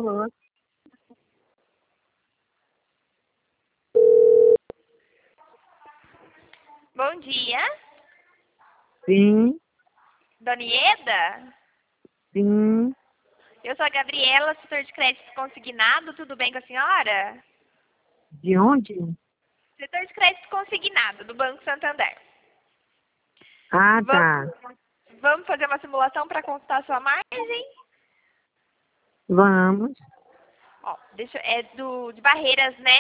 Alô? Bom dia, Sim, Dona Ieda. sim. Eu sou a Gabriela, assessor de crédito consignado. Tudo bem com a senhora? De onde? Setor de crédito consignado do Banco Santander. Ah, Vamos, tá. vamos fazer uma simulação para consultar sua margem? Vamos. Ó, é de Barreiras, né?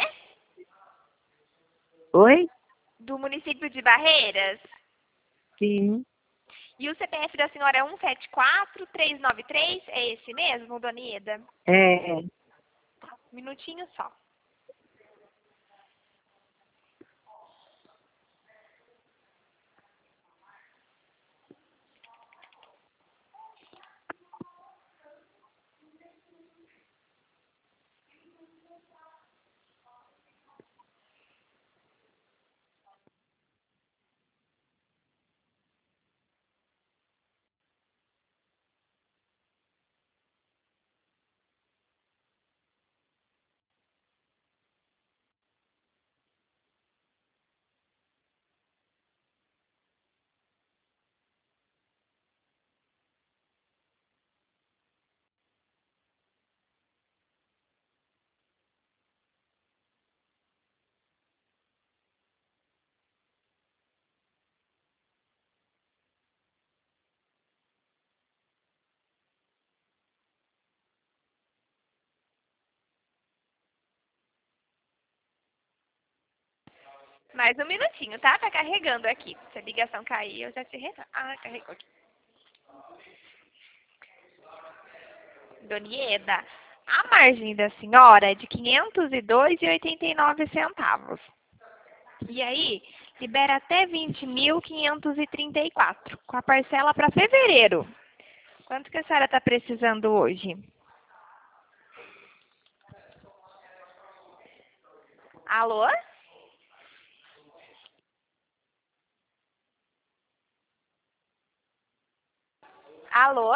Oi? Do município de Barreiras. Sim. E o CPF da senhora é 174393? É esse mesmo, Dona Ieda? É. Um minutinho só. Mais um minutinho, tá? Tá carregando aqui. Se a ligação cair, eu já te retorno. Ah, carregou aqui. Dona Ieda, a margem da senhora é de R$ 502,89. E aí, libera até 20.534, com a parcela para fevereiro. Quanto que a senhora está precisando hoje? Alô? Alô?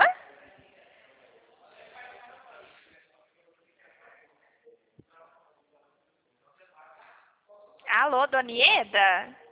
Alô, Dona Ieda?